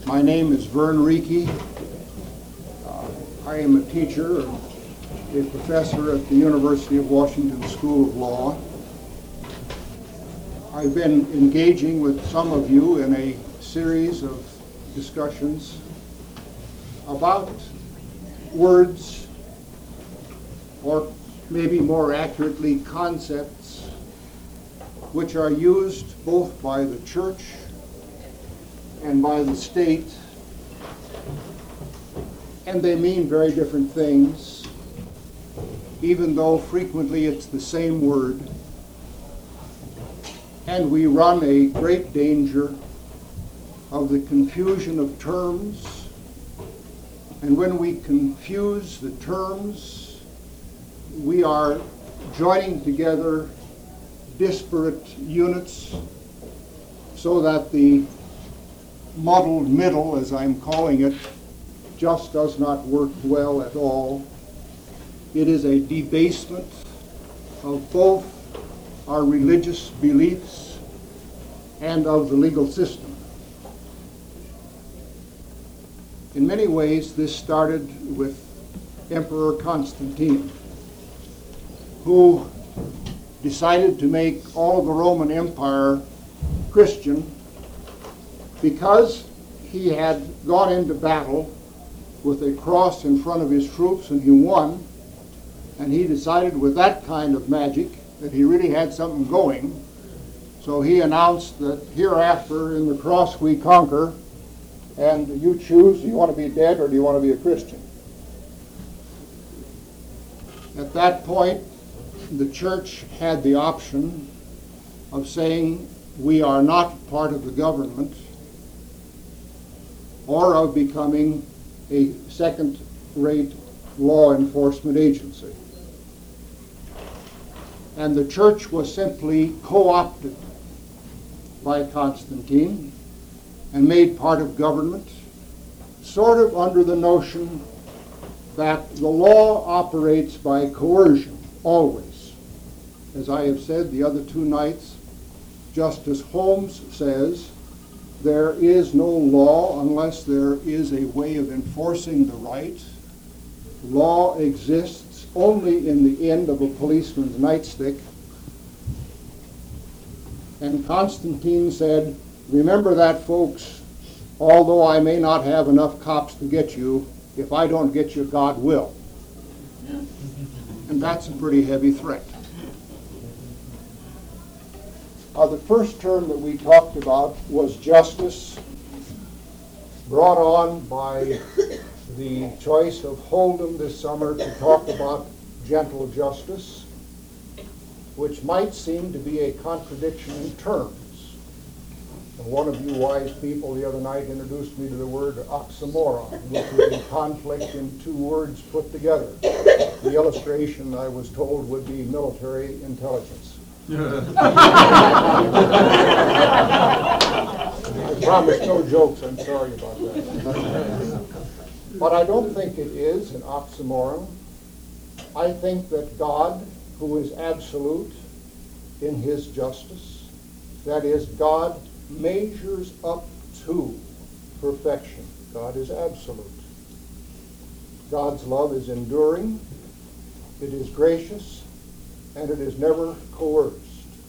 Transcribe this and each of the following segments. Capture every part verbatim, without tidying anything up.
My name is Vern Reekie. Uh, I am a teacher, a professor at the University of Washington School of Law. I've been engaging with some of you in a series of discussions about words, or maybe more accurately, concepts, which are used both by the church and by the state, and they mean very different things, even though frequently it's the same word. And we run a great danger of the confusion of terms, and when we confuse the terms, we are joining together disparate units so that the muddled middle, as I'm calling it, just does not work well at all. It is a debasement of both our religious beliefs and of the legal system. In many ways, this started with Emperor Constantine, who decided to make all of the Roman Empire Christian because he had gone into battle with a cross in front of his troops and he won, and he decided with that kind of magic that he really had something going. So he announced that hereafter in the cross we conquer, and you choose, do you want to be dead or do you want to be a Christian? At that point, the church had the option of saying we are not part of the government, or of becoming a second-rate law enforcement agency. And the church was simply co-opted by Constantine and made part of government, sort of under the notion that the law operates by coercion, always. As I have said the other two nights, Justice Holmes says, there is no law unless there is a way of enforcing the right. Law exists only in the end of a policeman's nightstick. And Constantine said, remember that, folks, although I may not have enough cops to get you, if I don't get you, God will. And that's a pretty heavy threat. Uh, the first term that we talked about was justice, brought on by the choice of Holden this summer to talk about gentle justice, which might seem to be a contradiction in terms. And one of you wise people the other night introduced me to the word oxymoron, which is a conflict in two words put together. The illustration, I was told, would be military intelligence. I promise no jokes, I'm sorry about that. But I don't think it is an oxymoron. I think that God, who is absolute in his justice, that is, God measures up to perfection. God is absolute. God's love is enduring, it is gracious, and it is never coerced.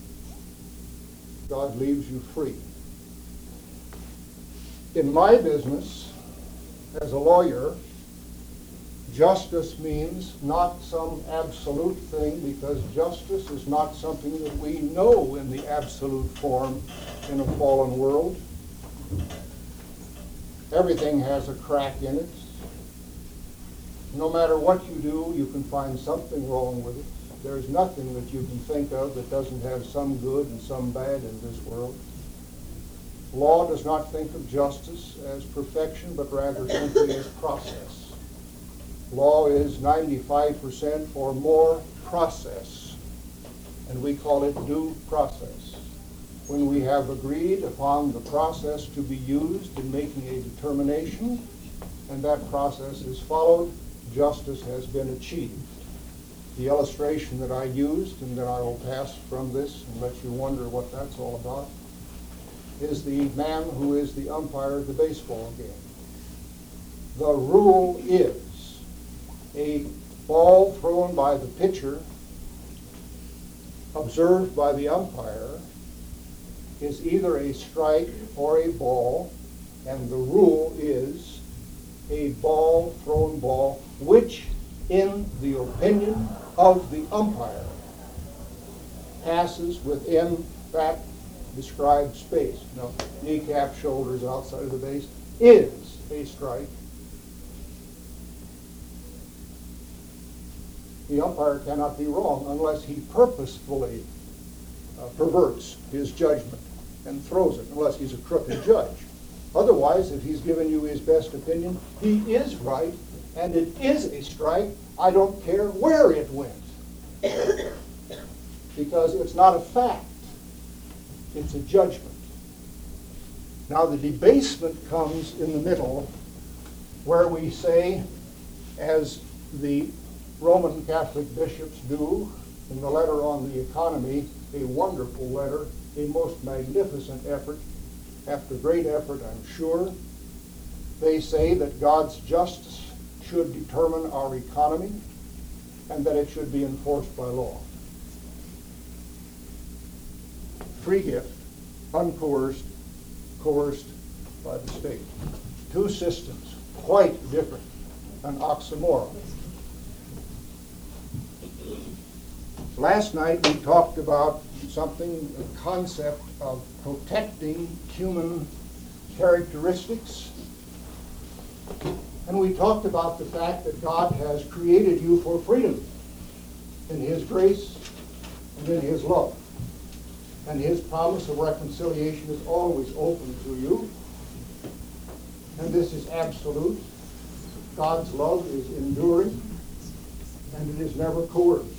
God leaves you free. In my business, as a lawyer, justice means not some absolute thing, because justice is not something that we know in the absolute form in a fallen world. Everything has a crack in it. No matter what you do, you can find something wrong with it. There's nothing that you can think of that doesn't have some good and some bad in this world. Law does not think of justice as perfection, but rather simply as process. Law is ninety-five percent or more process, and we call it due process. When we have agreed upon the process to be used in making a determination, and that process is followed, justice has been achieved. The illustration that I used, and then I will pass from this and let you wonder what that's all about, is the man who is the umpire of the baseball game. The rule is a ball thrown by the pitcher, observed by the umpire, is either a strike or a ball, and the rule is a ball thrown ball, which, in the opinion of the umpire, passes within that described space. Now, kneecap, shoulders outside of the base is a strike. The umpire cannot be wrong unless he purposefully uh, perverts his judgment and throws it, unless he's a crooked judge. Otherwise, if he's given you his best opinion, he is right, and it is a strike. I don't care where it went, because it's not a fact. It's a judgment. Now, the debasement comes in the middle, where we say, as the Roman Catholic bishops do in the letter on the economy, a wonderful letter, a most magnificent effort, after great effort, I'm sure. They say that God's justice should determine our economy and that it should be enforced by law. Free gift, uncoerced, coerced by the state. Two systems, quite different, an oxymoron. Last night we talked about something, a concept of protecting human characteristics. And we talked about the fact that God has created you for freedom in His grace and in His love. And His promise of reconciliation is always open to you. And this is absolute. God's love is enduring, and it is never coerced.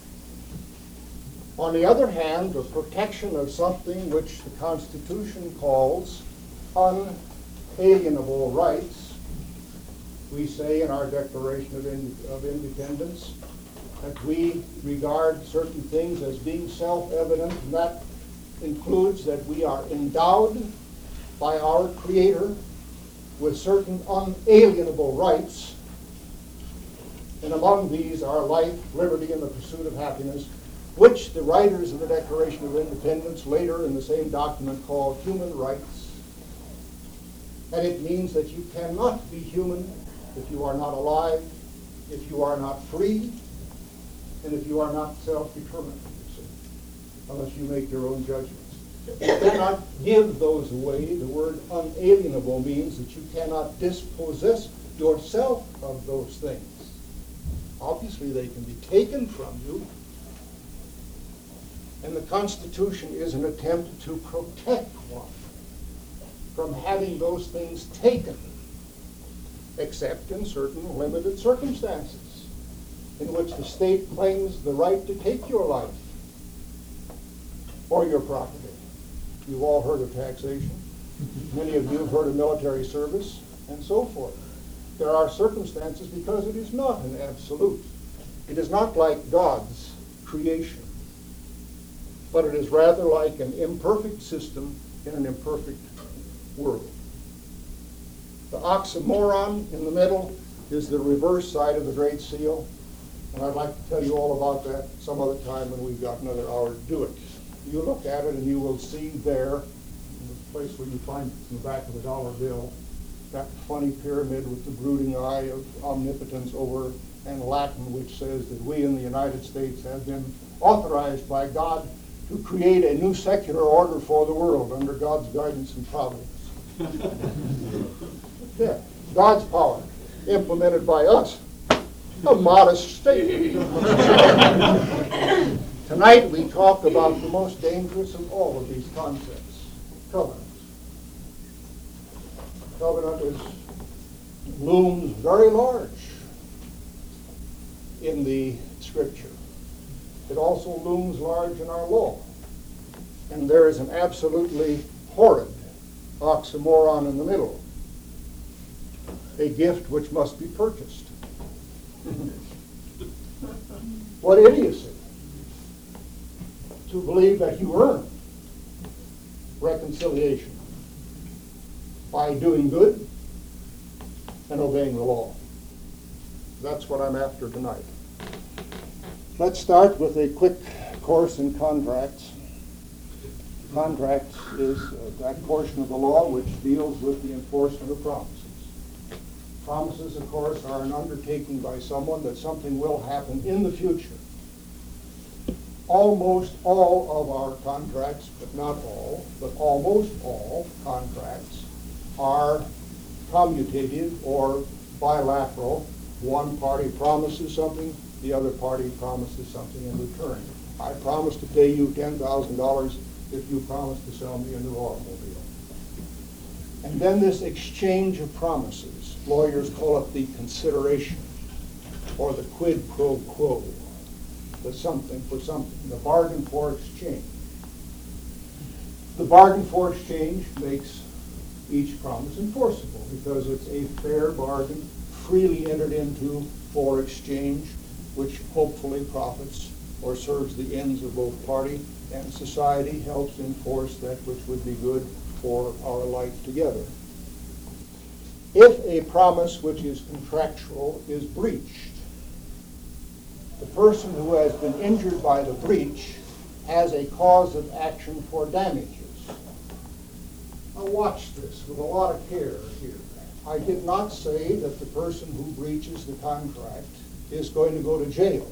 On the other hand, the protection of something which the Constitution calls unalienable rights, we say in our Declaration of, Ind- of Independence that we regard certain things as being self-evident, and that includes that we are endowed by our Creator with certain unalienable rights, and among these are life, liberty, and the pursuit of happiness, which the writers of the Declaration of Independence later in the same document call human rights. And it means that you cannot be human if you are not alive, if you are not free, and if you are not self-determined, unless you make your own judgments. You cannot give those away. The word unalienable means that you cannot dispossess yourself of those things. Obviously, they can be taken from you, and the Constitution is an attempt to protect one from having those things taken, except in certain limited circumstances in which the state claims the right to take your life or your property. You've all heard of taxation. Many of you have heard of military service, and so forth. There are circumstances because it is not an absolute. It is not like God's creation, but it is rather like an imperfect system in an imperfect world. The oxymoron in the middle is the reverse side of the Great Seal, and I'd like to tell you all about that some other time when we've got another hour to do it. You look at it and you will see there, in the place where you find it in the back of a dollar bill, that funny pyramid with the brooding eye of omnipotence over, and Latin, which says that we in the United States have been authorized by God to create a new secular order for the world under God's guidance and providence. Yeah, God's power implemented by us. A modest statement. Tonight we talk about the most dangerous of all of these concepts, covenant. Covenant is, looms very large in the Scripture. It also looms large in our law. And there is an absolutely horrid oxymoron in the middle. A gift which must be purchased. What idiocy to believe that you earn reconciliation by doing good and obeying the law. That's what I'm after tonight. Let's start with a quick course in contracts. Contracts is uh, that portion of the law which deals with the enforcement of promises. Promises, of course, are an undertaking by someone that something will happen in the future. Almost all of our contracts, but not all, but almost all contracts are commutative or bilateral. One party promises something, the other party promises something in return. I promise to pay you ten thousand dollars if you promise to sell me a new automobile. And then this exchange of promises, lawyers call it the consideration, or the quid pro quo, the something for something, the bargain for exchange. The bargain for exchange makes each promise enforceable because it's a fair bargain, freely entered into for exchange, which hopefully profits or serves the ends of both party and society, helps enforce that which would be good for our life together. If a promise which is contractual is breached, the person who has been injured by the breach has a cause of action for damages. Now watch this with a lot of care here. I did not say that the person who breaches the contract is going to go to jail.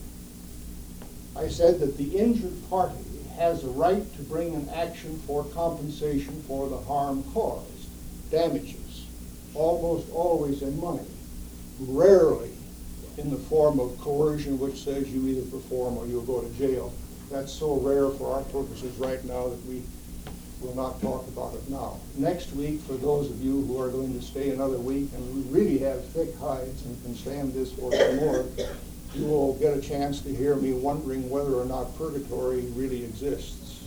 I said that the injured party has a right to bring an action for compensation for the harm caused, damages, almost always in money, rarely in the form of coercion, which says you either perform or you'll go to jail. That's so rare for our purposes right now that we will not talk about it now. Next week, for those of you who are going to stay another week and who really have thick hides and can stand this for some more, you will get a chance to hear me wondering whether or not purgatory really exists.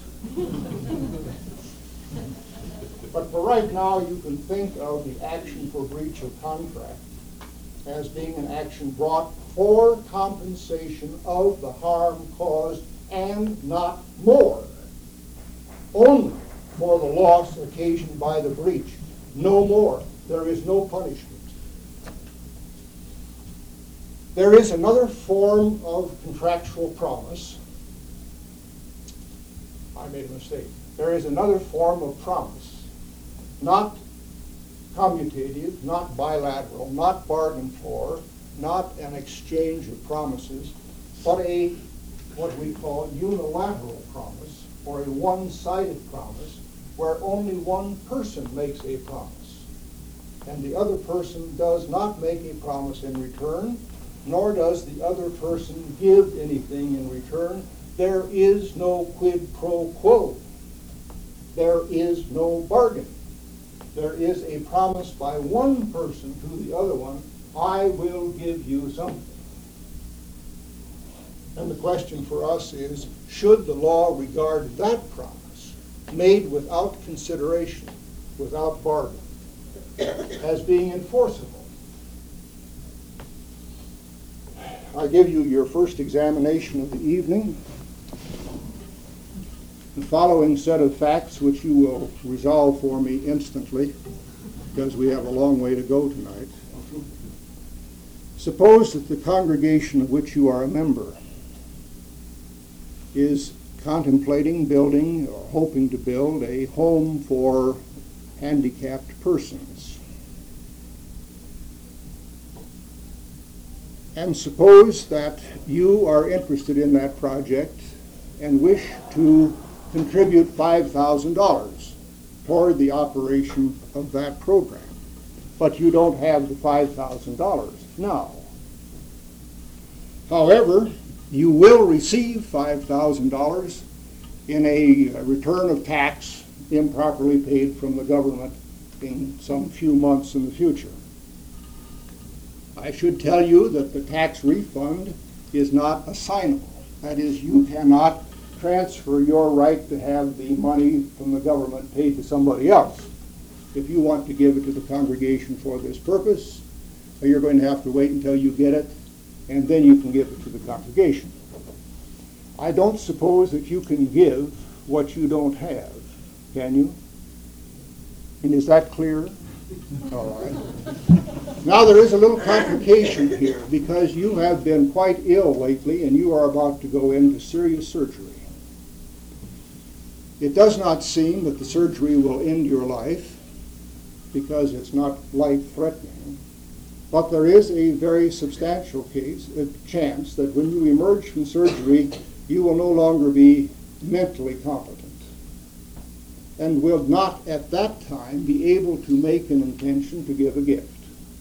But for right now, you can think of the action for breach of contract as being an action brought for compensation of the harm caused and not more. Only for the loss occasioned by the breach. No more. There is no punishment. There is another form of contractual promise. I made a mistake. There is another form of promise, not commutative, not bilateral, not bargain for, not an exchange of promises, but a what we call unilateral promise, or a one-sided promise, where only one person makes a promise, and the other person does not make a promise in return, nor does the other person give anything in return. There is no quid pro quo. There is no bargain. There is a promise by one person to the other one, I will give you something. And the question for us is, should the law regard that promise, made without consideration, without bargain, as being enforceable? I give you your first examination of the evening. The following set of facts, which you will resolve for me instantly, because we have a long way to go tonight. Suppose that the congregation of which you are a member is contemplating building or hoping to build a home for handicapped persons. And suppose that you are interested in that project and wish to contribute five thousand dollars toward the operation of that program, but you don't have the five thousand dollars now. However, you will receive five thousand dollars in a return of tax improperly paid from the government in some few months in the future. I should tell you that the tax refund is not assignable. That is, you cannot transfer your right to have the money from the government paid to somebody else. If you want to give it to the congregation for this purpose, you're going to have to wait until you get it, and then you can give it to the congregation. I don't suppose that you can give what you don't have, can you? And is that clear? All right. Now there is a little complication here because you have been quite ill lately and you are about to go into serious surgery. It does not seem that the surgery will end your life because it's not life-threatening, but there is a very substantial case, a chance that when you emerge from surgery, you will no longer be mentally competent and will not at that time be able to make an intention to give a gift.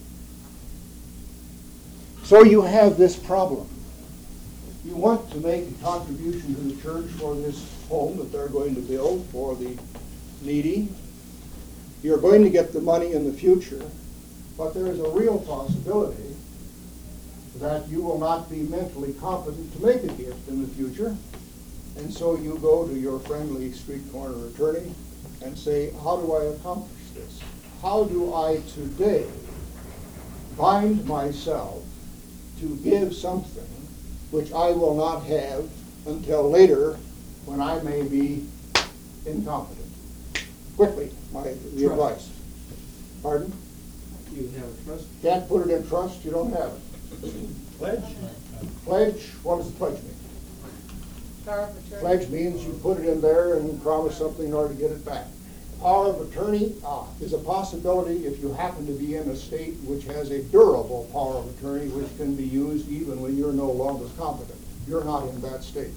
So you have this problem. You want to make a contribution to the church for this home that they're going to build for the needy. You're going to get the money in the future, but there is a real possibility that you will not be mentally competent to make a gift in the future. And so you go to your friendly street corner attorney and say, how do I accomplish this? How do I today bind myself to give something which I will not have until later when I may be incompetent? Quickly, my the advice. Pardon? You have a trust? Can't put it in trust, you don't have it. Pledge? Pledge, what does the pledge mean? Power of attorney. Pledge means you put it in there and promise something in order to get it back. Power of attorney ah, is a possibility if you happen to be in a state which has a durable power of attorney which can be used even when you're no longer competent. You're not in that state.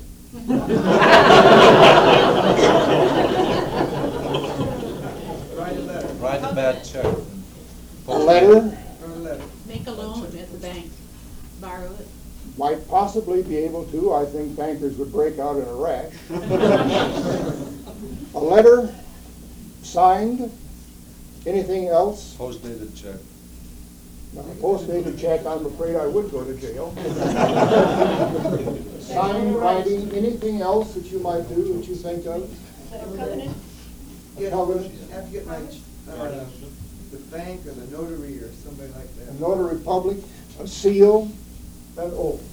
Write a letter. Write a bad check. A letter Write a letter. Make a loan at the bank, borrow it. might possibly be able to. I think bankers would break out in a rash. A letter signed. Anything else? Post-dated check. Now, a post-dated check, I'm afraid I would go to jail. Signed, writing, anything else that you might do that you think of? Covenant? A covenant? Have to get my, uh, the bank or the notary or somebody like A that. notary public, a seal, an oath.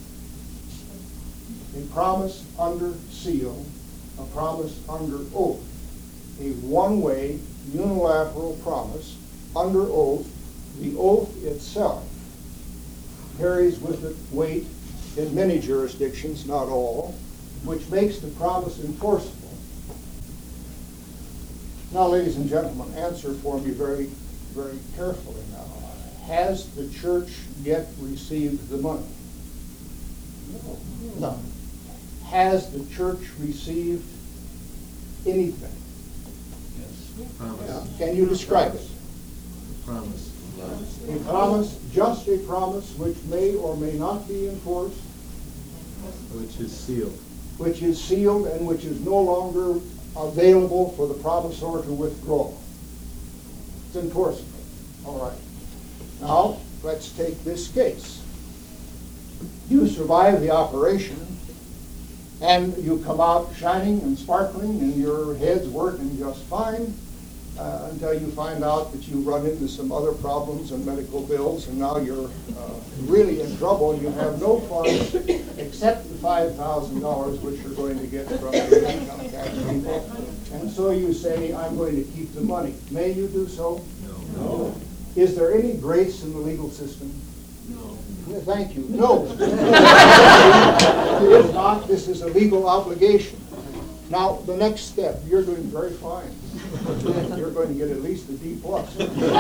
A promise under seal, a promise under oath. A one-way unilateral promise under oath. The oath itself carries with it weight in many jurisdictions, not all, which makes the promise enforceable. Now, ladies and gentlemen, answer for me very, very carefully now. Has the church yet received the money? No. Has the church received anything? Yes. Promise. Can you describe it? Promise. A promise, just a promise, which may or may not be enforced, Which is sealed. which is sealed and which is no longer available for the promisor to withdraw. It's enforceable. All right. Now, let's take this case. You survive the operation, and you come out shining and sparkling, and your head's working just fine, uh, until you find out that you run into some other problems and medical bills, and now you're uh, really in trouble, and you have no funds except the five thousand dollars which you're going to get from the income tax people. And so you say, I'm going to keep the money. May you do so? No. Is there any grace in the legal system? No. Thank you. No. If not, this is a legal obligation. Now, the next step, you're doing very fine. You're going to get at least a D plus.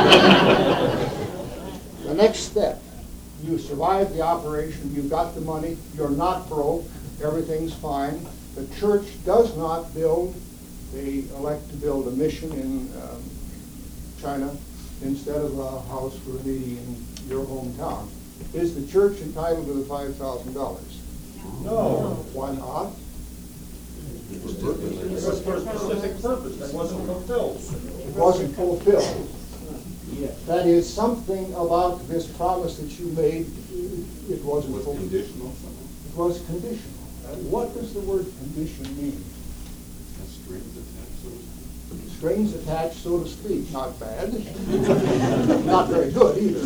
The next step, you survive the operation, you've got the money, you're not broke, everything's fine. The church does not build, they elect to build a mission in um, China instead of a house for the needy in your hometown. Is the church entitled to the five thousand dollars? No. Why not? It was for a specific purpose that wasn't fulfilled. It wasn't fulfilled. That is, something about this promise that you made, it wasn't Was fulfilled. conditional. It was conditional. Uh, What does the word condition mean? Strings attached, so to speak. Strings attached, so to speak. Not bad. Not very good either.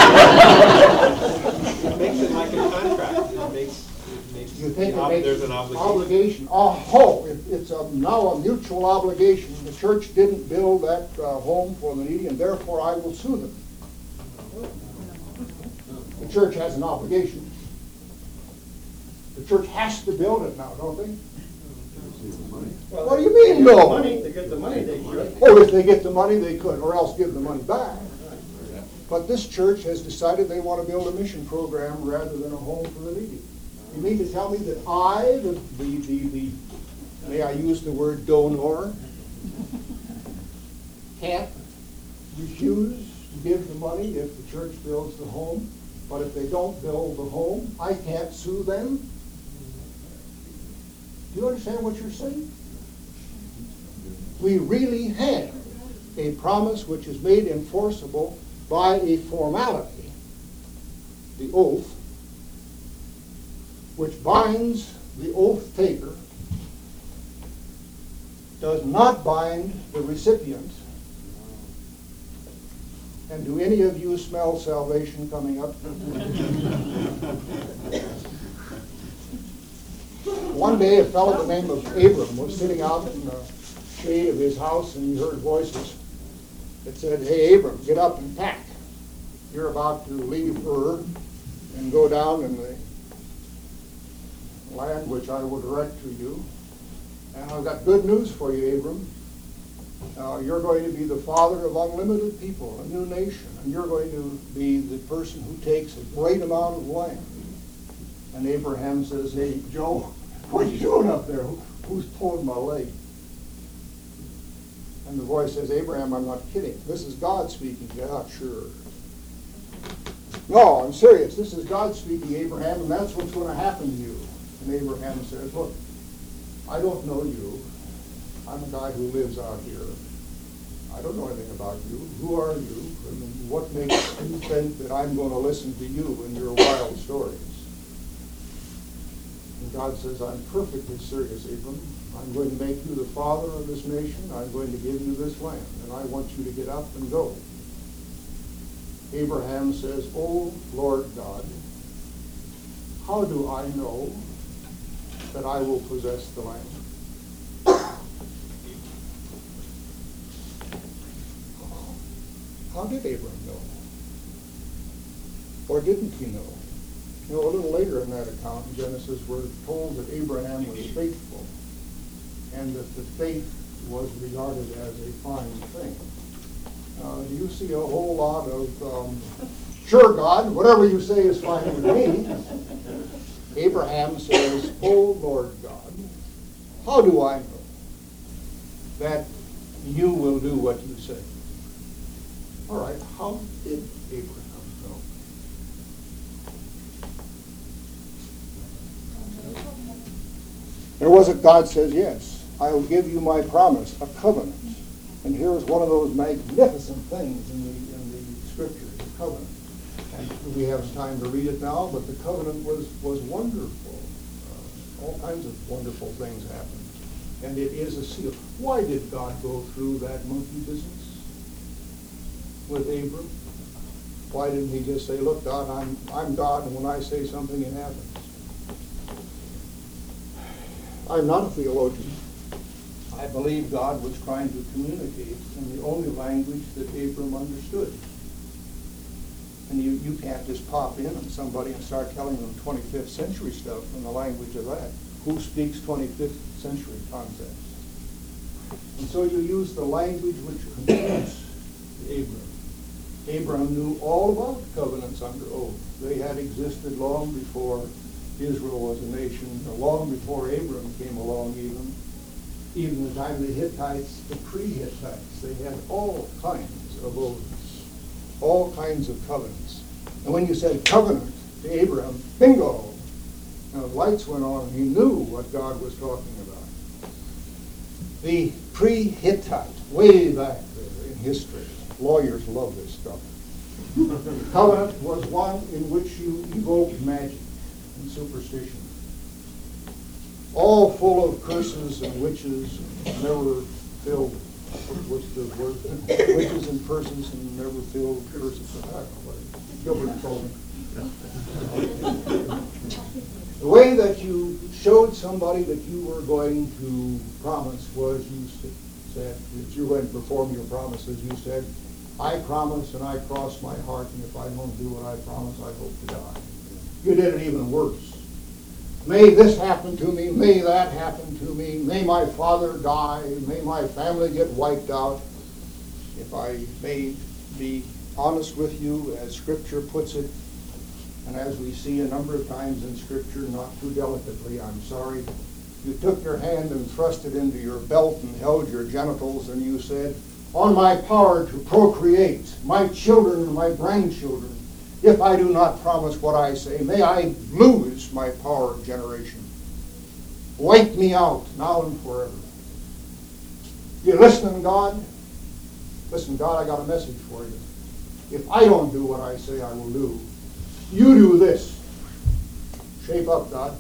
It makes it like a contract. It makes, it makes, You think the it ob- makes there's an obligation. obligation? Oh, it, it's a, now a mutual obligation. The church didn't build that uh, home for the needy, and therefore I will sue them. The church has an obligation. The church has to build it now, don't they? Well, What do you mean, they get the no? money, to get the money, they should. Or if they get the money, they could, or else give the money back. But this church has decided they want to build a mission program rather than a home for the needy. You mean to tell me that I, the, the, the, the may I use the word donor, can't refuse to give the money if the church builds the home, but if they don't build the home, I can't sue them? Do you understand what you're saying? We really have a promise which is made enforceable by a formality, the oath, which binds the oath taker, does not bind the recipient. And do any of you smell salvation coming up? One day a fellow by the name of Abram was sitting out in the shade of his house, and he heard voices that said, "Hey, Abram, get up and pack. You're about to leave Ur and go down in the land which I will direct to you. And I've got good news for you, Abram. Uh, you're going to be the father of unlimited people, a new nation, and you're going to be the person who takes a great amount of land." And Abraham says, "Hey, Joe, what are you doing up there? Who, who's pulling my leg?" And the voice says, "Abraham, I'm not kidding. This is God speaking." "Yeah, sure." "No, I'm serious. This is God speaking, Abraham, and that's what's going to happen to you." And Abraham says, "Look, I don't know you. I'm a guy who lives out here. I don't know anything about you. Who are you? And what makes you think that I'm going to listen to you and your wild stories?" And God says, "I'm perfectly serious, Abram. I'm going to make you the father of this nation. I'm going to give you this land, and I want you to get up and go." Abraham says, "Oh, Lord God, how do I know that I will possess the land?" How did Abram know? Or didn't he know? You know, a little later in that account in Genesis, we're told that Abraham was faithful, and that the faith was regarded as a fine thing. Uh, do you see a whole lot of, um, "Sure, God, whatever you say is fine with me"? Abraham says, "Oh, Lord God, how do I know that you will do what you say?" All right, how did Abraham know? There was a God says, "Yes, I will give you my promise, a covenant." And here's one of those magnificent things in the, in the scriptures, the covenant. And we haven't time to read it now, but the covenant was, was wonderful. Uh, all kinds of wonderful things happened. And it is a seal. Why did God go through that monkey business with Abram? Why didn't he just say, "Look, God, I'm, I'm God, and when I say something, it happens"? I'm not a theologian. I believe God was trying to communicate in the only language that Abram understood. And you, you can't just pop in on somebody and start telling them twenty-fifth century stuff in the language of that. Who speaks twenty-fifth century concepts? And so you use the language which concerns Abram. Abraham knew all about covenants under oath. They had existed long before Israel was a nation, or long before Abram came along even. Even the time of the Hittites, the pre-Hittites, they had all kinds of oaths, all kinds of covenants. And when you said covenant to Abraham, bingo! Now the lights went on and he knew what God was talking about. The pre-Hittite, way back there in history, lawyers love this stuff. Covenant was one in which you evoked magic and superstition. All full of curses and witches, never filled with the word, witches and curses and never filled with curses. I don't know what Gilbert told me. The way that you showed somebody that you were going to promise was you that as you went and performed your promises, you said, I promise and I cross my heart, and if I don't do what I promise, I hope to die. You did it even worse. May this happen to me, may that happen to me, may my father die, may my family get wiped out. If I may be honest with you, as Scripture puts it, and as we see a number of times in Scripture, not too delicately, I'm sorry, you took your hand and thrust it into your belt and held your genitals, and you said, on my power to procreate my children and my grandchildren, if I do not promise what I say, may I lose my power of generation. Wipe me out now and forever. You listening, God? Listen, God, I got a message for you. If I don't do what I say I will do, you do this. Shape up, God.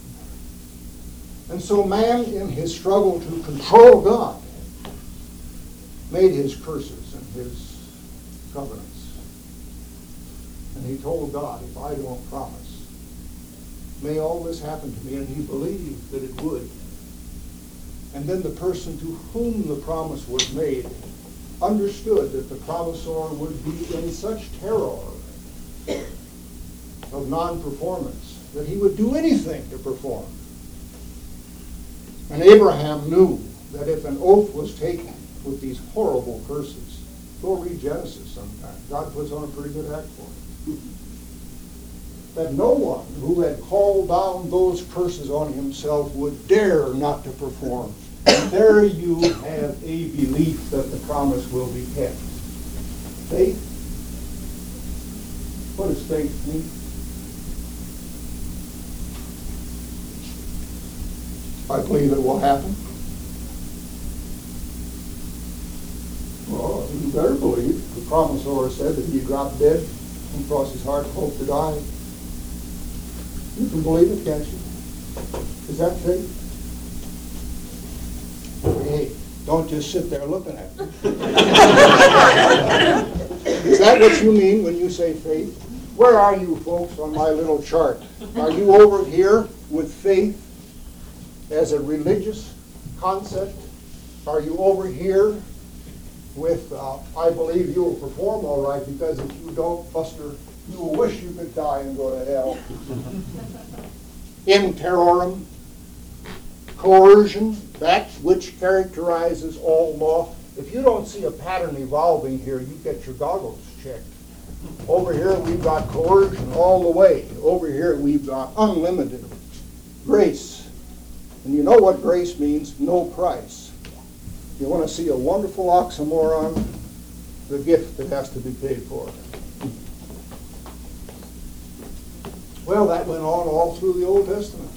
And so man, in his struggle to control God, made his curses and his covenants. And he told God, if I don't promise, may all this happen to me. And he believed that it would. And then the person to whom the promise was made understood that the promisor would be in such terror of non-performance that he would do anything to perform. And Abraham knew that if an oath was taken with these horrible curses, go read Genesis sometime. God puts on a pretty good act for it. That no one who had called down those curses on himself would dare not to perform. And there you have a belief that the promise will be kept. Faith? What does faith mean? I believe it will happen. Well, you better believe. The promisor said that he dropped dead and crossed his heart and hoped to die. You can believe it, can't you? Is that faith? Hey, don't just sit there looking at me. Is that what you mean when you say faith? Where are you folks on my little chart? Are you over here with faith as a religious concept? Are you over here with, uh, I believe you will perform all right, because if you don't, Buster, you will wish you could die and go to hell. In terrorem, coercion, that which characterizes all law. If you don't see a pattern evolving here, you get your goggles checked. Over here we've got coercion all the way. Over here we've got unlimited grace. And you know what grace means? No price. You want to see a wonderful oxymoron? The gift that has to be paid for. Well, that went on all through the Old Testament.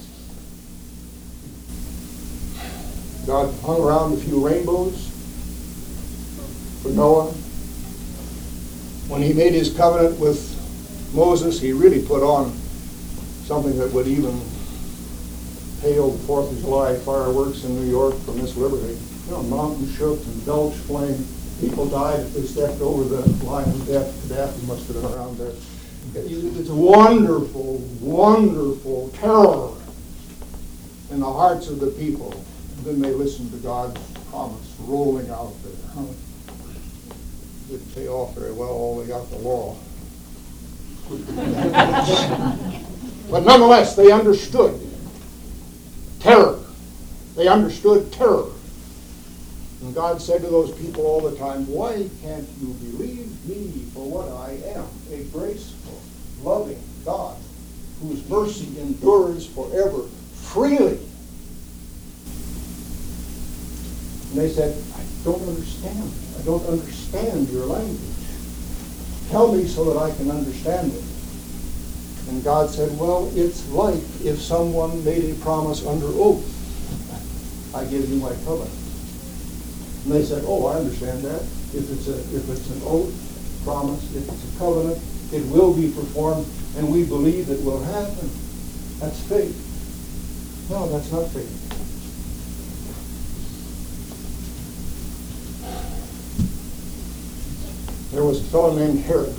God hung around a few rainbows for Noah. When he made his covenant with Moses, he really put on something that would even pale the fourth of July fireworks in New York from Miss Liberty. You know, mountains shook and belched flame. People died if they stepped over the line of death. Gaddafi must have been around there. It's a wonderful, wonderful terror in the hearts of the people. And then they listened to God's promise rolling out there. Didn't pay off very well, all they got the law. But nonetheless, they understood terror. They understood terror. And God said to those people all the time, why can't you believe me for what I am? A graceful, loving God whose mercy endures forever, freely. And they said, I don't understand. I don't understand your language. Tell me so that I can understand it. And God said, well, it's like if someone made a promise under oath. I give you my covenant. And they said, oh, I understand that. If it's a if it's an oath, promise, if it's a covenant, it will be performed, and we believe it will happen. That's faith. No, that's not faith. There was a fellow named Herod.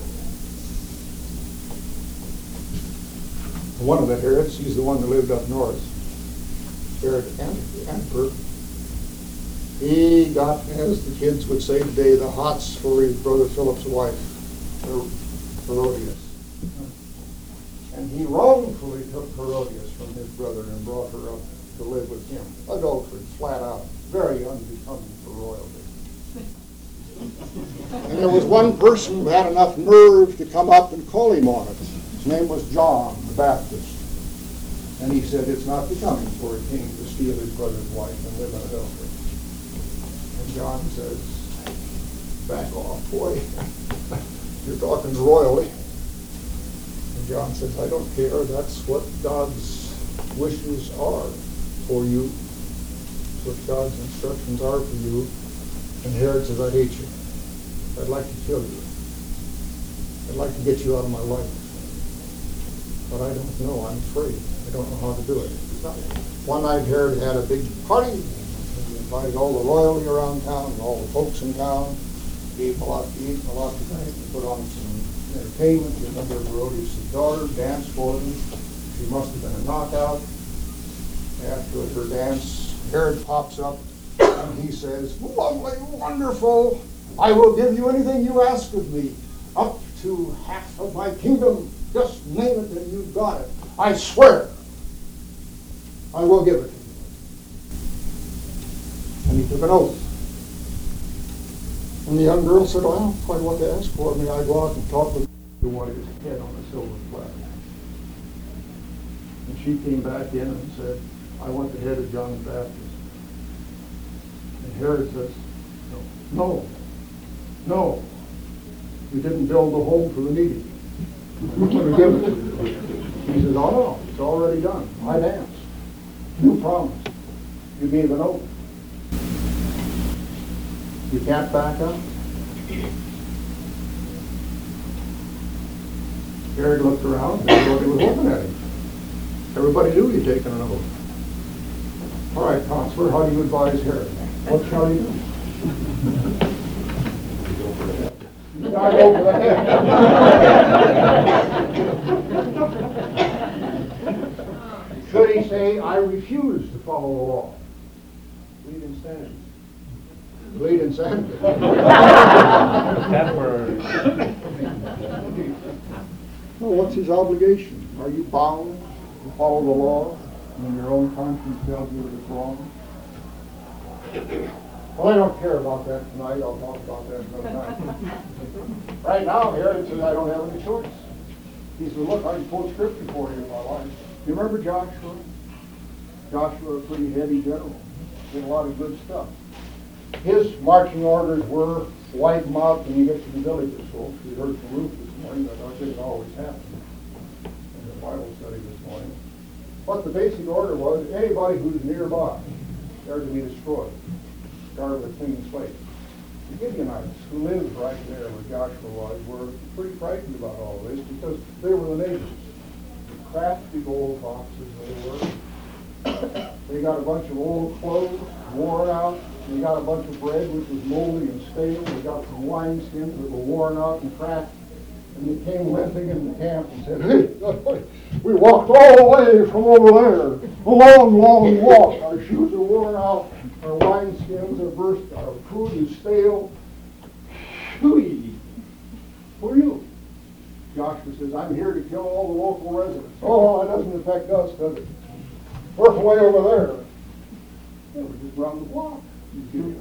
One of the Herods, he's the one that lived up north. Herod Antipas. he got, as the kids would say today, the hots for his brother Philip's wife, Her- Herodias. And he wrongfully took Herodias from his brother and brought her up to live with him. Adultery, flat out, very unbecoming for royalty. And there was one person who had enough nerve to come up and call him on it. His name was John the Baptist. And he said, it's not becoming for a king to steal his brother's wife and live in adultery. And John says, back off, boy. You're talking royally. And John says, I don't care. That's what God's wishes are for you. That's what God's instructions are for you. And Herod says, I hate you. I'd like to kill you. I'd like to get you out of my life. But I don't know. I'm afraid. I don't know how to do it. One night Herod had a big party. He invited all the royalty around town and all the folks in town. Gave a lot to eat and a lot to drink. He put on some entertainment. You remember Herodias' daughter danced for them. She must have been a knockout. After her dance, Herod pops up and he says, lovely, wonderful. I will give you anything you ask of me. Up to half of my kingdom. Just name it and you've got it. I swear I will give it to you. And he took an oath. And the young girl said, well, I don't quite what to ask for. May I go out and talk with you? He wanted his head on a silver platter. And she came back in and said, I want the head of John the Baptist. And Herod says, no, no, you didn't build the home for the needy. I'm going to give it to you. He says, oh no, it's already done. I danced. You promised. You gave an oath. You can't back up. Herod looked around and everybody was looking at him. Everybody knew you'd taken an oath. All right, Counselor, how do you advise Herod? What shall he do? I go for the head. Should he say, I refuse to follow the law? Lead insanity. Lead insanity. Well, what's his obligation? Are you bound to follow the law when your own conscience tells you that it's wrong? Well, I don't care about that tonight. I'll talk about that another night. Right now, Herod says I don't have any choice. He says, look, I can quote scripture for you in my life. You remember Joshua? Joshua, a pretty heavy general. Did a lot of good stuff. His marching orders were wipe them out when you get to the villages, folks. We heard from Ruth this morning, but I think it always happens in the Bible study this morning. But the basic order was anybody who's nearby, they're to be destroyed. Start with a clean slate. The Gibeonites, who lived right there where Joshua was, were pretty frightened about all this because they were the neighbors. Crafty old foxes they were. They got a bunch of old clothes, worn out. They got a bunch of bread which was moldy and stale. They got some wine skins that were worn out and cracked. And they came limping in the camp and said, hey, we walked all the way from over there. A long, long walk. Our shoes are worn out. Our wine skins are burst. Our food is stale. Who are you? Joshua says, I'm here to kill all the local residents. Oh, it doesn't affect us, does it? We're from way over there. Yeah, we're just around the block. And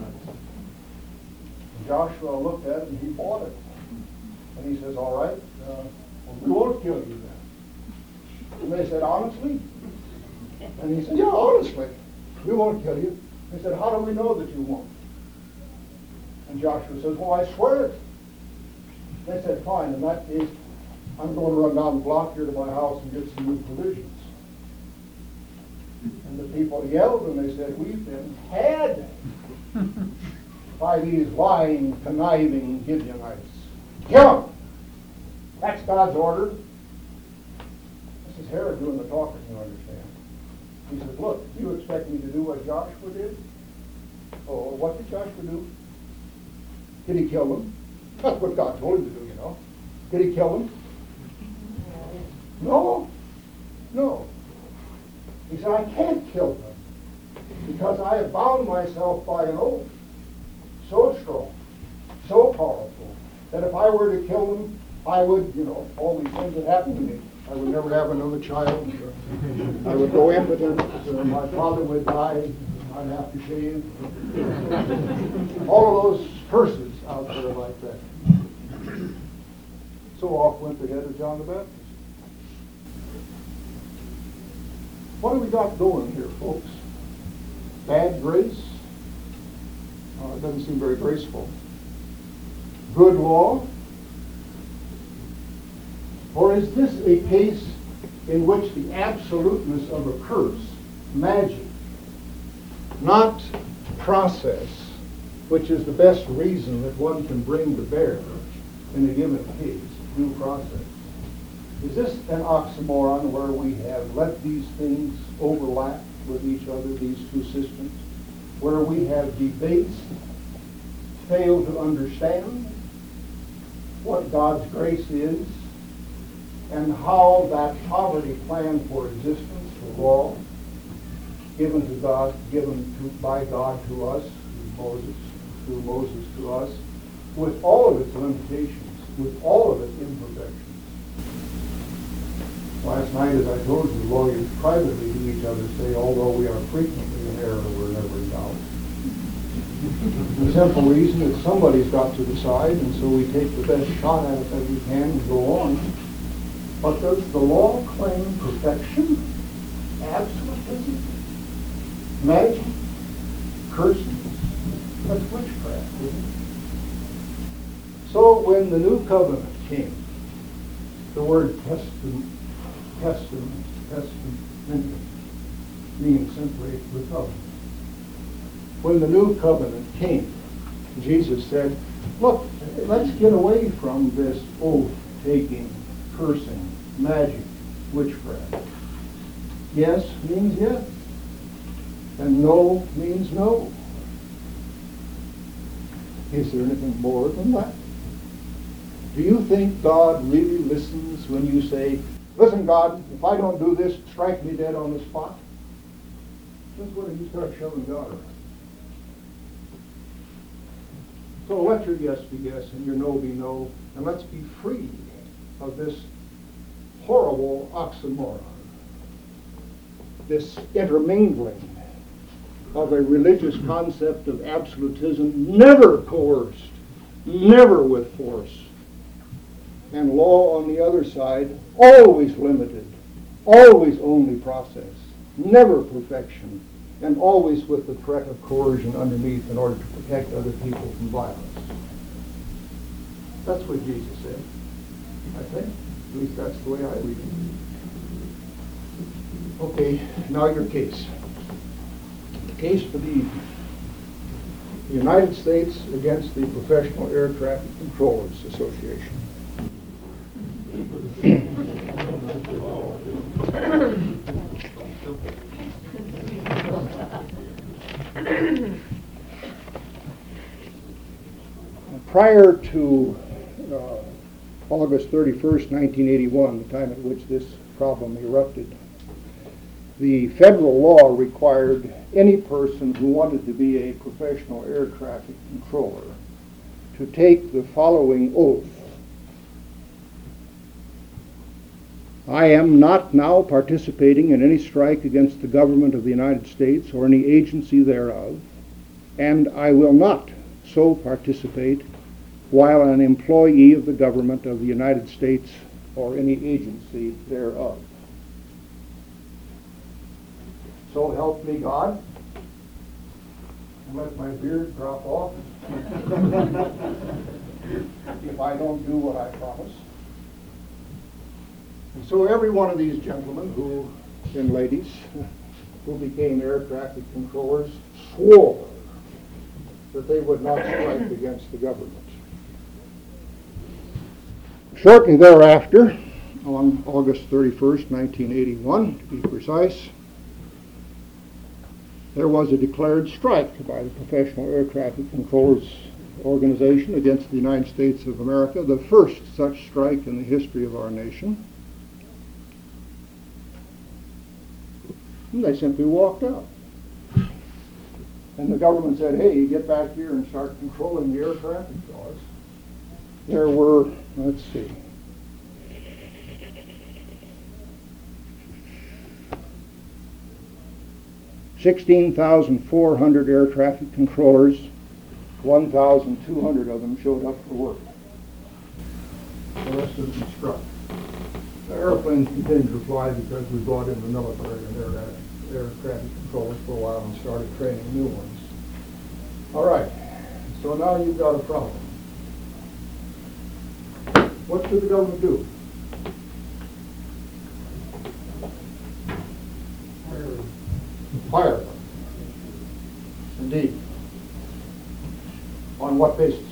Joshua looked at it and he bought it. And he says, all right, uh, well, we won't kill you then. And they said, honestly? And he said, yeah, honestly, we won't kill you. They said, how do we know that you won't? And Joshua says, well, I swear it. They said, fine, in that case, I'm going to run down the block here to my house and get some new provisions. And the people yelled and they said, we've been had by these lying, conniving Gibeonites. Kill them! That's God's order. This is Herod doing the talking, you understand. He says, look, you expect me to do what Joshua did? Oh, what did Joshua do? Did he kill them? That's what God told him to do, you know. Did he kill them? No. No. He said, I can't kill them. Because I have bound myself by an oath so strong, so powerful, that if I were to kill them, I would, you know, all these things that happened to me. I would never have another child. I would go impotent. Uh, my father would die. I'd have to shave. All of those curses out there like that. So off went the head of John the Baptist. What do we got going here, folks? Bad grace? Uh, it doesn't seem very graceful. Good law? Or is this a case in which the absoluteness of a curse, magic, not process, which is the best reason that one can bring to bear in a given case, due process, is this an oxymoron where we have let these things overlap with each other, these two systems, where we have debates, failed to understand what God's grace is, and how that poverty plan for existence, the law, given to God, given to, by God to us, through Moses, through Moses to us, with all of its limitations, with all of its imperfections. Last night, as I told you, lawyers privately to each other say, although we are frequently in error, we're never in doubt. The simple reason is somebody's got to decide, and so we take the best shot at it that we can and go on. But does the law claim perfection? Absolutism? Magic? Curses? That's witchcraft, isn't it? So when the new covenant came, the word testament, testament, testament, meaning simply the covenant. When the new covenant came, Jesus said, look, let's get away from this oath-taking, cursing, magic, witchcraft. Yes means yes, and no means no. Is there anything more than that? Do you think God really listens when you say, listen, God, if I don't do this, strike me dead on the spot? That's when you start shoving God around. So let your yes be yes and your no be no, and let's be free of this horrible oxymoron, this intermingling of a religious concept of absolutism, never coerced, never with force, and law on the other side, always limited, always only process, never perfection, and always with the threat of coercion underneath in order to protect other people from violence. That's what Jesus said, I think. At least that's the way I read it. Okay, now your case. The case for the evening. The United States against the Professional Air Traffic Controllers Association. Prior to uh, August thirty-first, nineteen eighty-one, the time at which this problem erupted, the federal law required any person who wanted to be a professional air traffic controller to take the following oath. I am not now participating in any strike against the government of the United States or any agency thereof, and I will not so participate while an employee of the government of the United States or any agency thereof. So help me God, and let my beard drop off if I don't do what I promise. And so every one of these gentlemen who, and ladies, who became air traffic controllers swore that they would not strike against the government. Shortly thereafter, on August thirty-first, nineteen eighty-one, to be precise, there was a declared strike by the Professional Air Traffic Controllers Organization against the United States of America, the first such strike in the history of our nation. And they simply walked out. and the government said, hey, get back here and start controlling the air traffic laws, there were, let's see, sixteen thousand four hundred air traffic controllers, one thousand two hundred of them showed up for work. The rest of them struck. The airplanes continued to fly because we brought in the military and air, air traffic controllers for a while and started training new ones. All right, so now you've got a problem. What should the government do? Fire them. Indeed. On what basis?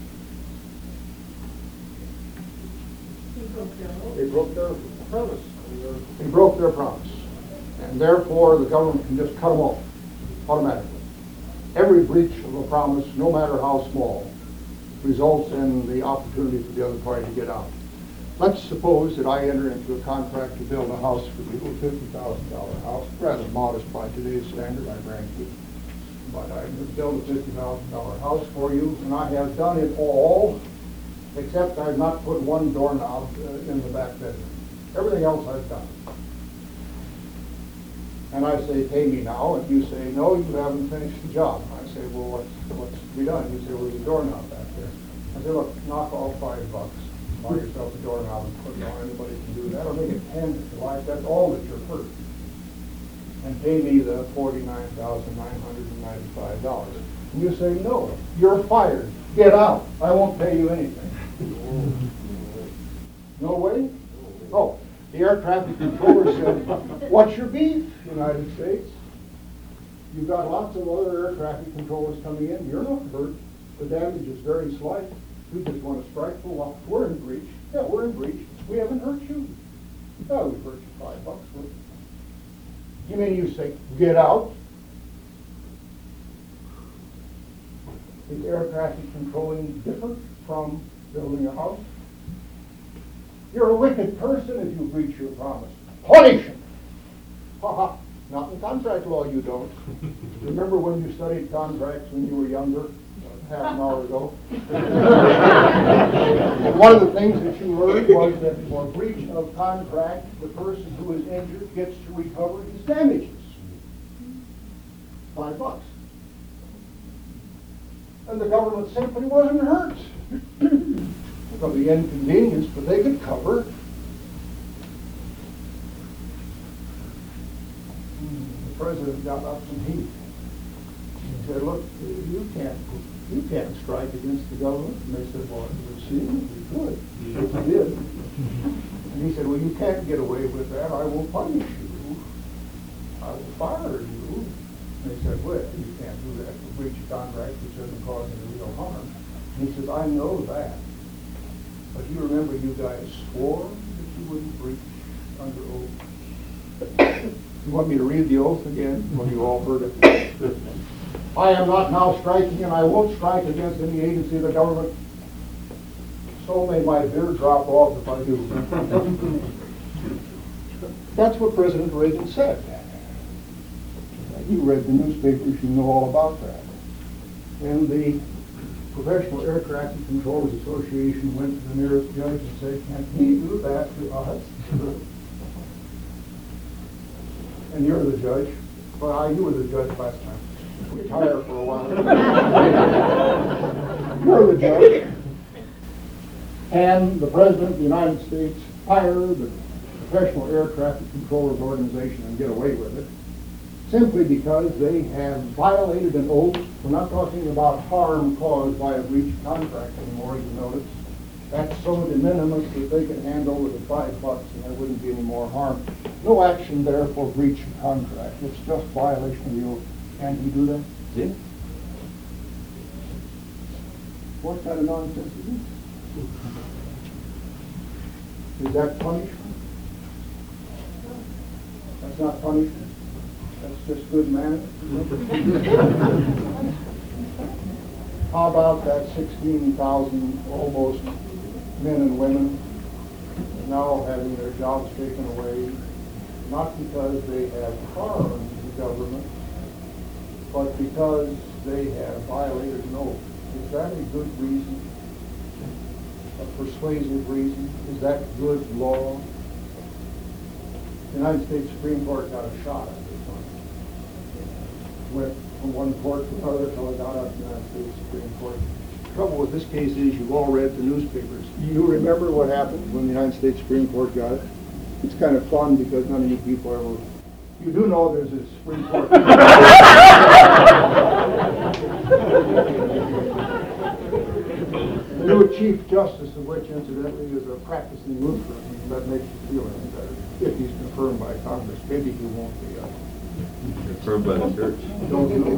They broke their promise. They broke their promise. And therefore, the government can just cut them off automatically. Every breach of a promise, no matter how small, results in the opportunity for the other party to get out. Let's suppose that I enter into a contract to build a house for you, a fifty thousand dollar house, rather modest by today's standard, I grant you. But I build a fifty thousand dollar house for you, and I have done it all, except I've not put one doorknob uh, in the back bedroom. Everything else I've done. And I say, pay me now, and you say, no, you haven't finished the job. I say, well, what's, what's to be done? You say, well, there's a doorknob back there. I say, look, knock off five bucks. Buy yourself a doorknob and put it on. Anybody can do that. Or make it ten if you like. That's all that you're hurt. And pay me the forty-nine thousand nine hundred ninety-five dollars. And you say, no, you're fired. Get out. I won't pay you anything. No way? Oh, the air traffic controller said, what's your beef, United States? You've got lots of other air traffic controllers coming in. You're not hurt. The damage is very slight. We just want to strike for what? We're in breach. Yeah, we're in breach. We haven't hurt you. Oh, we've hurt you five bucks. You mean you say, get out? Is air traffic controlling different from building a house? You're a wicked person if you breach your promise. Punish him! Ha ha! Not in contract law, you don't. Remember when you studied contracts when you were younger? Half an hour ago. One of the things that you learned was that for breach of contract, the person who is injured gets to recover his damages. Five bucks. And the government simply wasn't hurt. Of the inconvenience, but they could cover. The president got up some heat. He said, look, you can't you can't strike against the government. And they said, well, it would seem we could. If we did. And he said, well, you can't get away with that. I will punish you. I will fire you. And they said, well, you can't do that for breach of contract, which doesn't cause any real harm. And he says, I know that. But you remember you guys swore that you wouldn't breach under oath. You want me to read the oath again? Well, you all heard it. I am not now striking, and I won't strike against any agency of the government. So may my beard drop off if I do. That's what President Reagan said. You read the newspapers, you know all about that. And the Professional Air Traffic Controllers Association went to the nearest judge and said, can he do that to us? And you're the judge. Well, I, you were the judge last time. Retire for a while. You're the judge. And the President of the United States fired the Professional Air Traffic Controllers Organization and get away with it, simply because they have violated an oath. We're not talking about harm caused by a breach of contract anymore, you notice. That's so de minimis that they can hand over the five bucks and there wouldn't be any more harm. No action there for breach of contract. It's just violation of the oath. Can he do that? Yeah. What kind of nonsense is this? Is that punishment? That's not punishment. That's just good manners. How about that sixteen thousand almost men and women now having their jobs taken away, not because they have harmed the government, but because they have violated an oath. Is that a good reason? A persuasive reason? Is that good law? The United States Supreme Court got a shot at this one. Went from one court to another until it got up to the United States Supreme Court. The trouble with this case is you've all read the newspapers. You remember what happened when the United States Supreme Court got it? It's kind of fun because none of you people ever... You do know there's a Supreme Court. The new Chief Justice of which, incidentally, is a practicing Lutheran. If that makes you feel any better. If he's confirmed by Congress. Maybe he won't be. Uh, Confirmed by the church. don't know.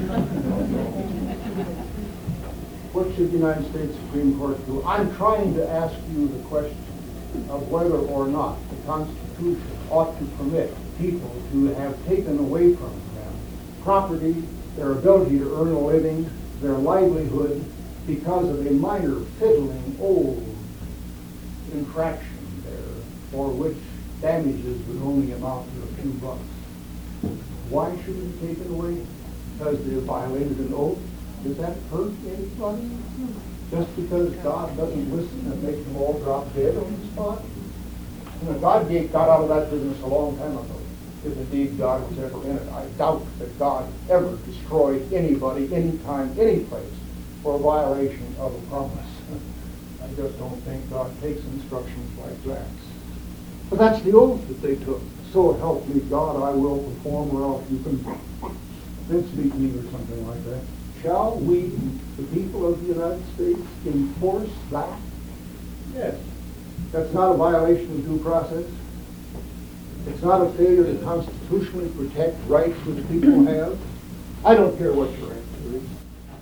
What should the United States Supreme Court do? I'm trying to ask you the question of whether or not the Constitution ought to permit people to have taken away from them property, their ability to earn a living, their livelihood, because of a minor, fiddling, old infraction there, for which damages would only amount to a few bucks. Why should it be taken away? Because they violated an oath? Does that hurt anybody? Just because God doesn't listen and make them all drop dead on the spot? You know, God got out of that business a long time ago, if indeed God was ever in it. I doubt that God ever destroyed anybody, anytime, any place, for a violation of a promise. I just don't think God takes instructions like that. But that's the oath that they took. So help me God, I will perform, or else you can then speak me or something like that. Shall we, the people of the United States, enforce that? Yes. That's not a violation of due process. It's not a failure to constitutionally protect rights that the people have. I don't care what your answer is.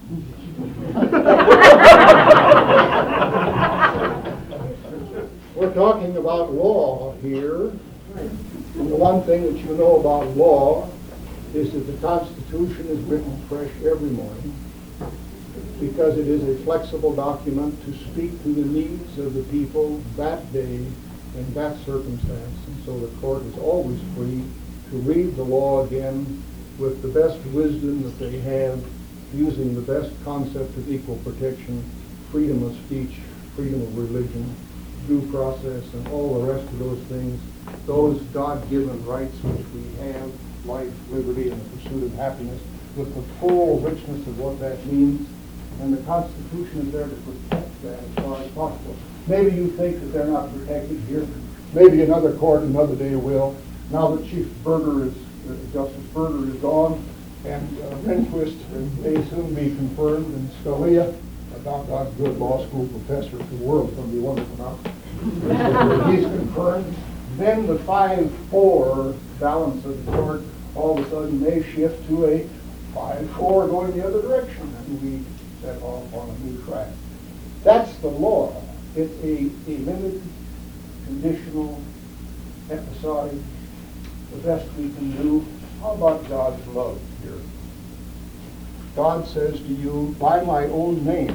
We're talking about law here. And the one thing that you know about law is that the Constitution is written fresh every morning because it is a flexible document to speak to the needs of the people that day in that circumstance. And so the court is always free to read the law again with the best wisdom that they have, using the best concept of equal protection, freedom of speech, freedom of religion, due process, and all the rest of those things, those God-given rights which we have, life, liberty, and the pursuit of happiness, with the full richness of what that means. And the Constitution is there to protect that as far as possible. Maybe you think that they're not protected here. Maybe another court another day will. Now that Chief Berger is, uh, Justice Berger is gone, and uh, Rehnquist may soon be confirmed, and Scalia, a doggone good law school professor, the world's going to be wonderful now. He's confirmed. Then the five four balance of the court all of a sudden may shift to a five four going the other direction, and we set off on a new track. That's the law. It's a, a limited, conditional, episodic, the best we can do. How about God's love here? God says to you, by my own name,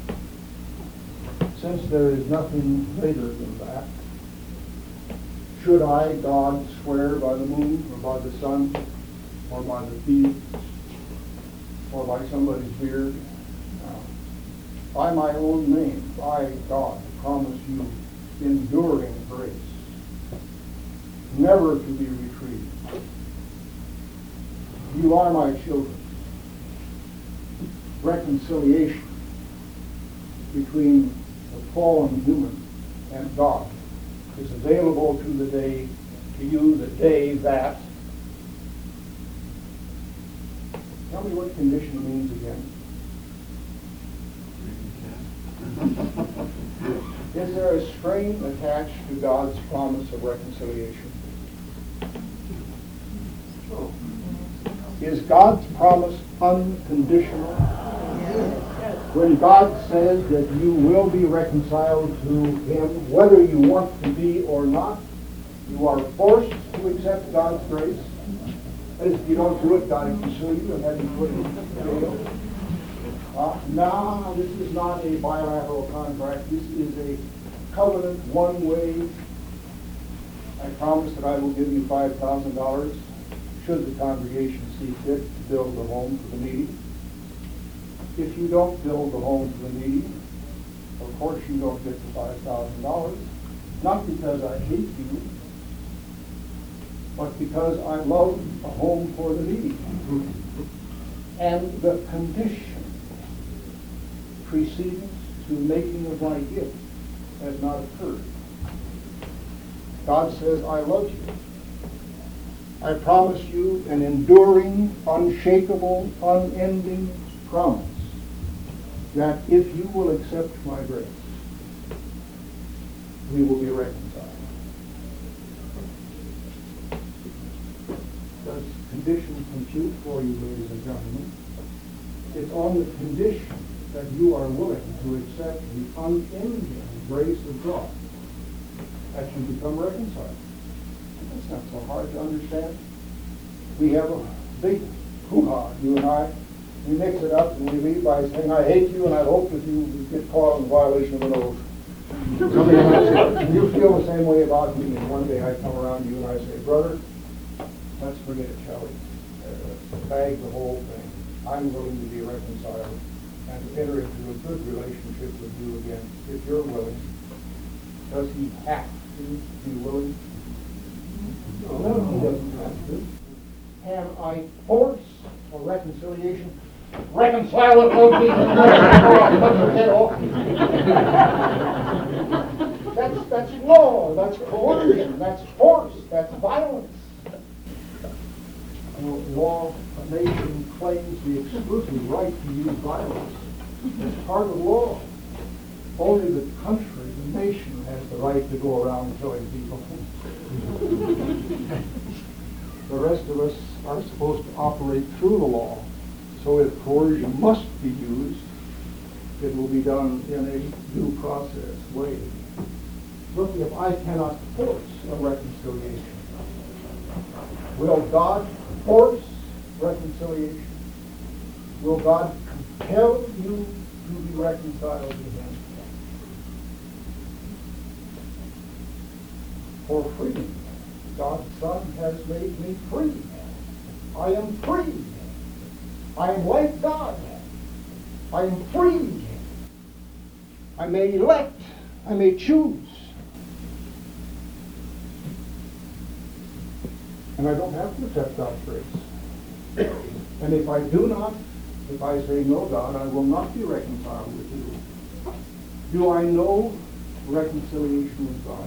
since there is nothing greater than that, should I, God, swear by the moon, or by the sun, or by the fields, or by somebody's beard? No. By my own name, I, God, promise you enduring grace, never to be retrieved. You are my children. Reconciliation between the fallen human and God is available to the day, to you the day that. Tell me what condition means again. Is there a string attached to God's promise of reconciliation? Is God's promise unconditional? When God says that you will be reconciled to Him, whether you want to be or not, you are forced to accept God's grace. That is, if you don't do it, God can sue you and have you put in jail. Uh, no, this is not a bilateral contract. This is a covenant, one way. I promise that I will give you five thousand dollars. should the congregation see fit to build a home for the needy. If you don't build a home for the needy, of course you don't get the five thousand dollars. Not because I hate you, but because I love a home for the needy. And the condition preceding to making of my gift has not occurred. God says, I love you. I promise you an enduring, unshakable, unending promise that if you will accept my grace, we will be reconciled. Does condition compute for you, ladies and gentlemen? It's on the condition that you are willing to accept the unending grace of God that you become reconciled. That's not so hard to understand. We have a big hoo-ha, you and I. We mix it up and we leave by saying, I hate you and I hope that you get caught in violation of an oath. Somebody might say, you feel the same way about me, and one day I come around to you and I say, brother, let's forget it, shall we? Uh, bag the whole thing. I'm willing to be reconciled and enter into a good relationship with you again, if you're willing. Does he have to be willing? No, he doesn't have to. Can I force a reconciliation? Reconcile it, Lord Jesus Christ, or I'll cut your head off. That's, that's law, that's coercion, that's force, that's violence. You know, law, a nation claims the exclusive right to use violence. It's part of law. Only the country, the nation, has the right to go around killing people. The rest of us are supposed to operate through the law. So if coercion must be used, it will be done in a due process way. Look, if I cannot force a reconciliation, will God force reconciliation? Will God compel you to be reconciled to Him? For freedom, God's Son has made me free. I am free. I am like God. I am free. I may elect. I may choose. And I don't have to accept God's grace. And if I do not, if I say, no, God, I will not be reconciled with you, do I know reconciliation with God?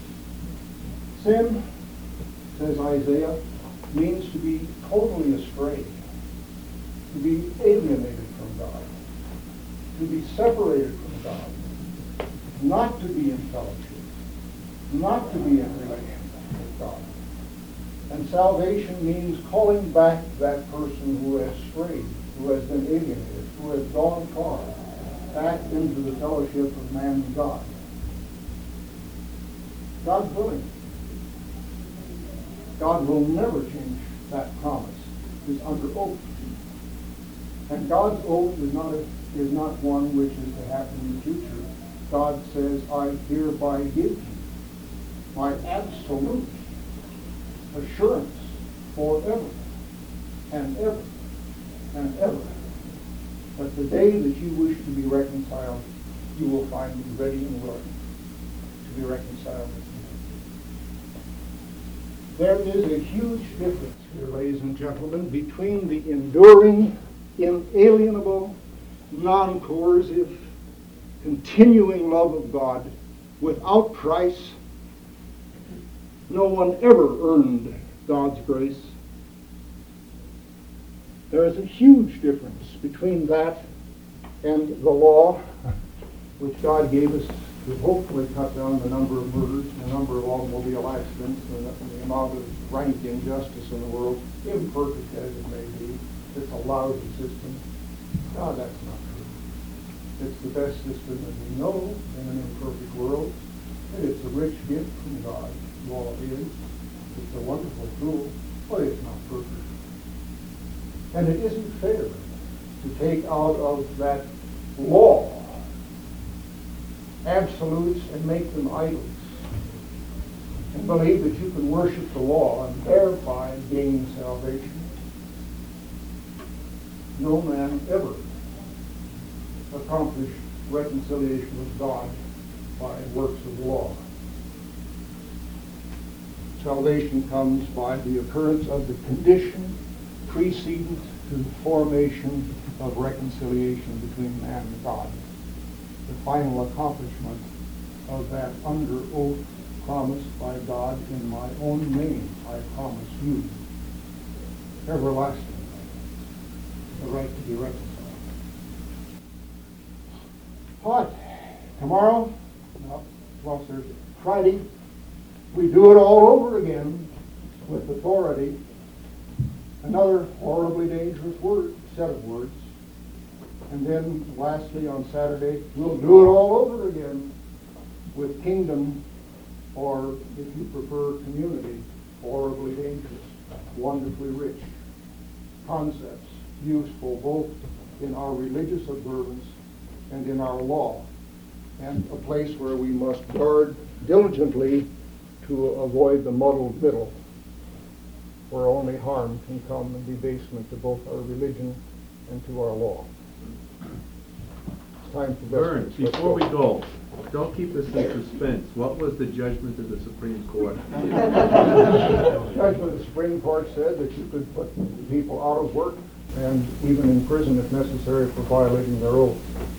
Sin, says Isaiah, means to be totally astray, to be alienated from God, to be separated from God, not to be in fellowship, not to be in relationship with God. And salvation means calling back that person who has strayed, who has been alienated, who has gone far, back into the fellowship of man and God. God's willing. God will never change that promise. It's under oath. And God's oath is not, a, is not one which is to happen in the future. God says, I hereby give you my absolute assurance forever and ever and ever that the day that you wish to be reconciled, you will find me ready and willing to be reconciled with you. There is a huge difference here, ladies and gentlemen, between the enduring, inalienable, non-coercive, continuing love of God without price. No one ever earned God's grace. There is a huge difference between that and the law, which God gave us to hopefully cut down the number of murders, the number of automobile accidents, and the, and the amount of rank injustice in the world, imperfect as it may be. It's a lousy system. No, that's not true. It's the best system that we know in an imperfect world, and it's a rich gift from God. Law is. It's a wonderful tool, but it's not perfect. And it isn't fair to take out of that law absolutes and make them idols. and believe that you can worship the law and thereby gain salvation. No man ever accomplished reconciliation with God by works of law. Salvation comes by the occurrence of the condition precedent to the formation of reconciliation between man and God. The final accomplishment of that under oath promised by God in my own name, I promise you, everlasting, the right to be reconciled. But tomorrow, no, well, Thursday, Friday, we do it all over again with authority. Another horribly dangerous word, set of words. And then lastly on Saturday, we'll do it all over again with kingdom, or if you prefer community, horribly dangerous, wonderfully rich concepts, useful both in our religious observance and in our law, and a place where we must guard diligently to avoid the muddled middle, where only harm can come and debasement to both our religion and to our law. It's time for Vern, business. Let's before we go, don't keep us in suspense. What was the judgment of the Supreme Court? Judgment of the Supreme Court said that you could put people out of work and even in prison if necessary for violating their oath.